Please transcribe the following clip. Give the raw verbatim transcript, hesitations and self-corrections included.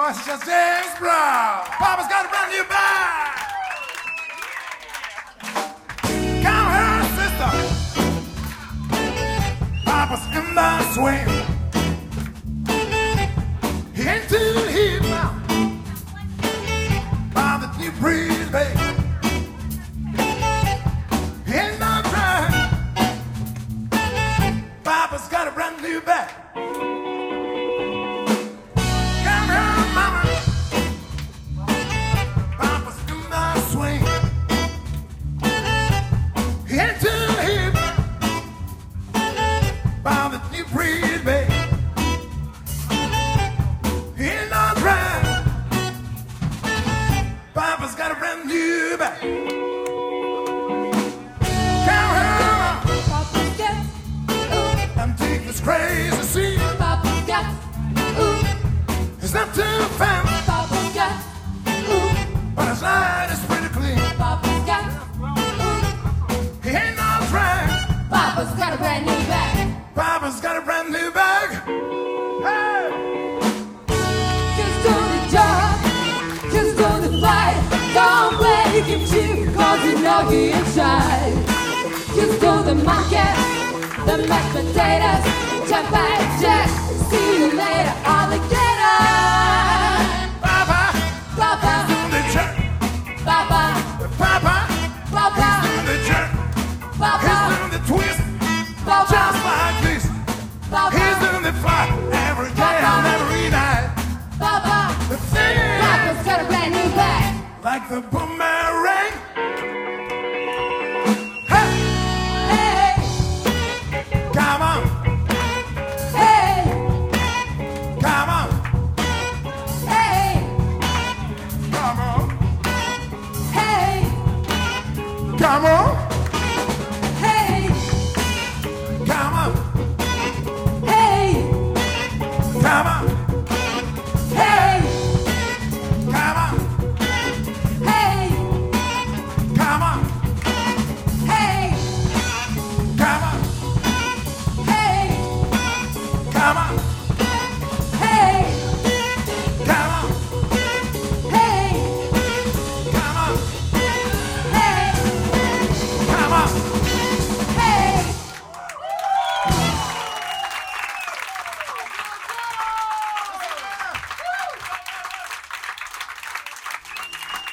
voice is just James Brown. Papa's got a brand new bag. Come here, sister. Papa's in the swing. He ain't too hip now. By the new breeze, baby. He ain't no trying. Papa's got a brand new bag. Papa's got a brand new bag. Come here, Papa's got, ooh, and take this crazy scene. Papa's got, ooh, It's not too fancy, Papa's got, ooh, but his line is pretty clean. Papa's got, ooh, He ain't no trying. Papa's got a brand new bag. Papa's got a brand new bag. Hey! Just do the job, just do the fight. Don't play him cheap, cause you know he ain't shy. Just do the market, the mashed potatoes, champagne,